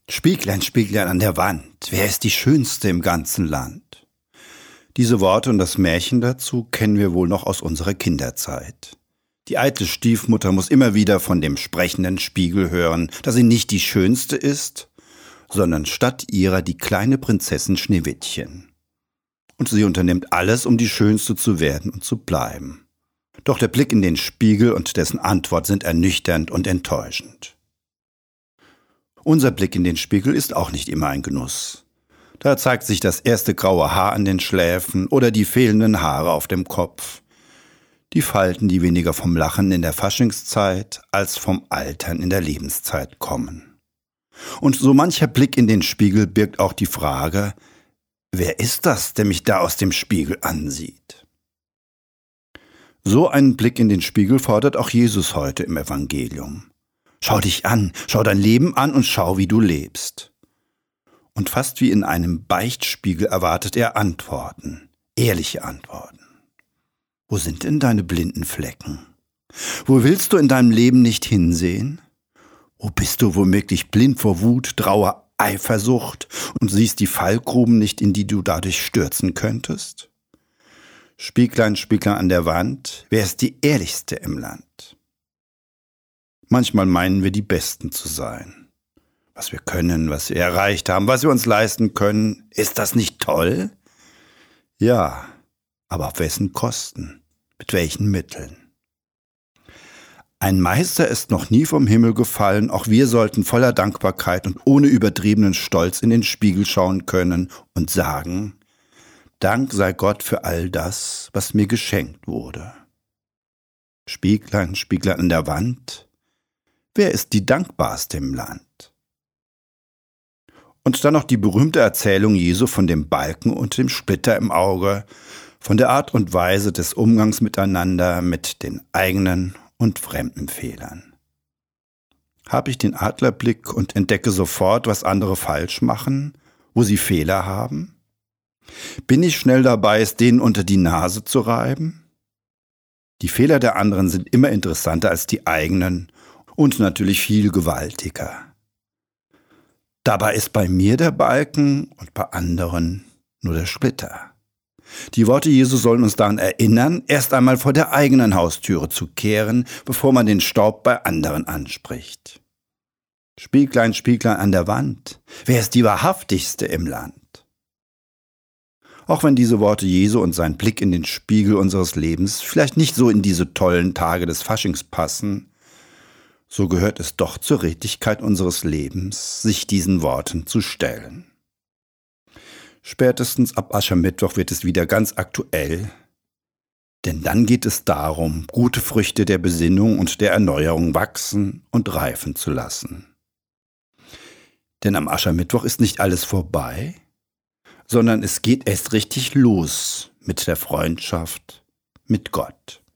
Spieglein, Spieglein an der Wand, wer ist die Schönste im ganzen Land? Diese Worte und das Märchen dazu kennen wir wohl noch aus unserer Kinderzeit. Die eitle Stiefmutter muss immer wieder von dem sprechenden Spiegel hören, dass sie nicht die Schönste ist, sondern statt ihrer die kleine Prinzessin Schneewittchen. Und sie unternimmt alles, um die Schönste zu werden und zu bleiben. Doch der Blick in den Spiegel und dessen Antwort sind ernüchternd und enttäuschend. Unser Blick in den Spiegel ist auch nicht immer ein Genuss. Da zeigt sich das erste graue Haar an den Schläfen oder die fehlenden Haare auf dem Kopf. Die Falten, die weniger vom Lachen in der Faschingszeit als vom Altern in der Lebenszeit kommen. Und so mancher Blick in den Spiegel birgt auch die Frage, wer ist das, der mich da aus dem Spiegel ansieht? So einen Blick in den Spiegel fordert auch Jesus heute im Evangelium. Schau dich an, schau dein Leben an und schau, wie du lebst. Und fast wie in einem Beichtspiegel erwartet er Antworten, ehrliche Antworten. Wo sind denn deine blinden Flecken? Wo willst du in deinem Leben nicht hinsehen? Wo bist du womöglich blind vor Wut, Trauer, Eifersucht und siehst die Fallgruben nicht, in die du dadurch stürzen könntest? Spieglein, Spieglein an der Wand, wer ist die Ehrlichste im Land? Manchmal meinen wir, die Besten zu sein. Was wir können, was wir erreicht haben, was wir uns leisten können, ist das nicht toll? Ja, aber auf wessen Kosten? Mit welchen Mitteln? Ein Meister ist noch nie vom Himmel gefallen, auch wir sollten voller Dankbarkeit und ohne übertriebenen Stolz in den Spiegel schauen können und sagen, Dank sei Gott für all das, was mir geschenkt wurde. Spieglein, Spieglein an der Wand, wer ist die Dankbarste im Land? Und dann noch die berühmte Erzählung Jesu von dem Balken und dem Splitter im Auge, von der Art und Weise des Umgangs miteinander mit den eigenen und fremden Fehlern. Habe ich den Adlerblick und entdecke sofort, was andere falsch machen, wo sie Fehler haben? Bin ich schnell dabei, es denen unter die Nase zu reiben? Die Fehler der anderen sind immer interessanter als die eigenen und natürlich viel gewaltiger. Dabei ist bei mir der Balken und bei anderen nur der Splitter. Die Worte Jesu sollen uns daran erinnern, erst einmal vor der eigenen Haustüre zu kehren, bevor man den Staub bei anderen anspricht. Spieglein, Spieglein an der Wand, wer ist die Wahrhaftigste im Land? Auch wenn diese Worte Jesu und sein Blick in den Spiegel unseres Lebens vielleicht nicht so in diese tollen Tage des Faschings passen, so gehört es doch zur Redlichkeit unseres Lebens, sich diesen Worten zu stellen. Spätestens ab Aschermittwoch wird es wieder ganz aktuell, denn dann geht es darum, gute Früchte der Besinnung und der Erneuerung wachsen und reifen zu lassen. Denn am Aschermittwoch ist nicht alles vorbei, sondern es geht erst richtig los mit der Freundschaft mit Gott.